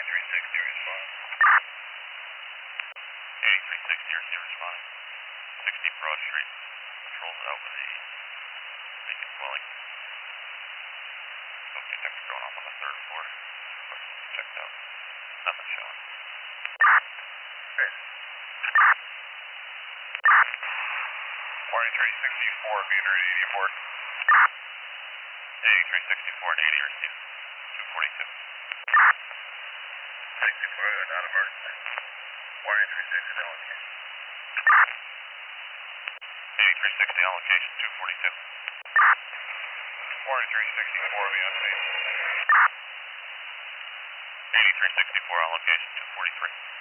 8360 respond. 8360 RC responding. 60 Broad Street. Patrols out with a vacant dwelling. Smoke detector going off on the third floor. Checked out. Nothing showing. Great. 4364 being ready to report. Hey, 364 and 80 received. 242. 64, not emergency. 4360 allocation. Hey, 360 allocation, 242. 4364 being updated. 8364 allocation, 243.